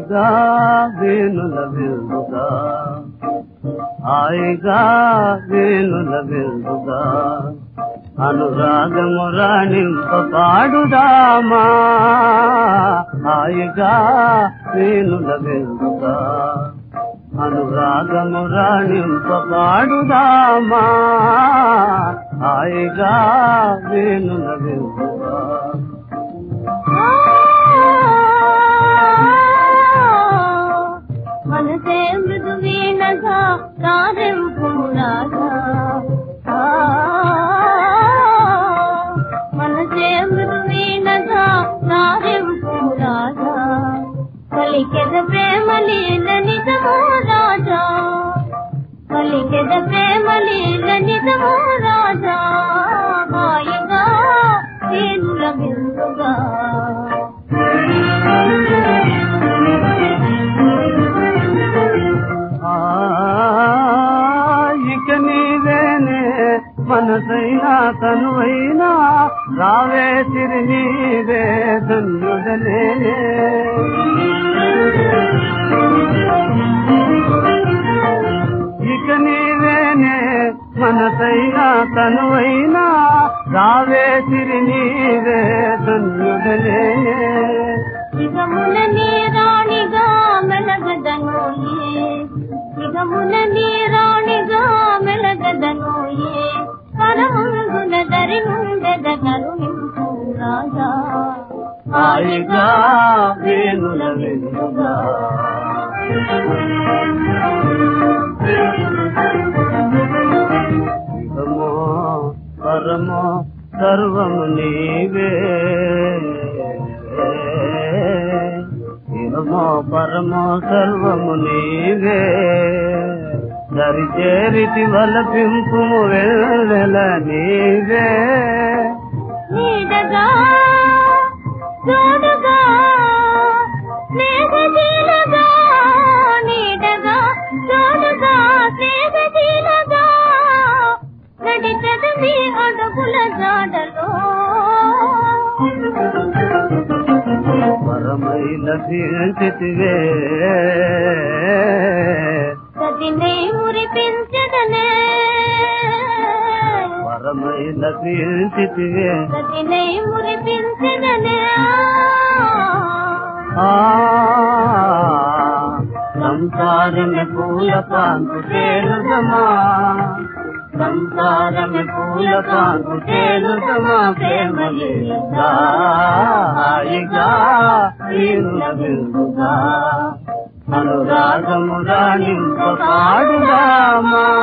హాయిగా వేణుల విందుగా హాయిగా వేణుల విందుగా అనురాగము రాణింప పాడుదామా హాయిగా వేణుల విందుగా అనురాగము రాణింప పాడుదామా హాయిగా వేణుల విందుగా మనసే మృదు వీణగా తారెంపు రాజా మనసే మృదు వీణగా తారెంపు రాజా పలికెద ప్రేమ లీల నిజమో రాజా పలికెద ప్రేమ లీల నిజమో రాజా హాయిగా వేణుల విందుగా ఇక నీవేనే మనసైనా తనువైనా రావే తిరి నీవే ధన్యుడలే ఇక నీవేనే మనసైనా తనువైనా రావే తిరి నీవే ధన్యుడలే యుగమున నీరాణిగా మెలగదనోయే యుగమున నీరాణిగా మెలగదనోయే పరమంగున దరి నుండెద కరుణింపు రాజా హాయిగా వేణుల విందుగా ఇహమో పరమో సర్వము నీవే ఇహమో పరమో సర్వము నీవే దరిచేరితి వలపింపు వెళ్ళల నీవే నీడగా తోడుగా స్నేహశీలగా నీడగా తోడుగా స్నేహశీలగా నడిచెద మీ అడుగుల జాడలో పరమైల తీర్చితివే సతినే మురిపించదనే పరమైల తీర్చితివే సతినే మురిపించదనే సంసారమే పూల పాంకు తేలుదమా సంసారమే పూల పాంకు తేలుదమా ప్రేమలీలా హాయిగా వేణుల విందుగా అనురాగము రాణింప పాడుదామా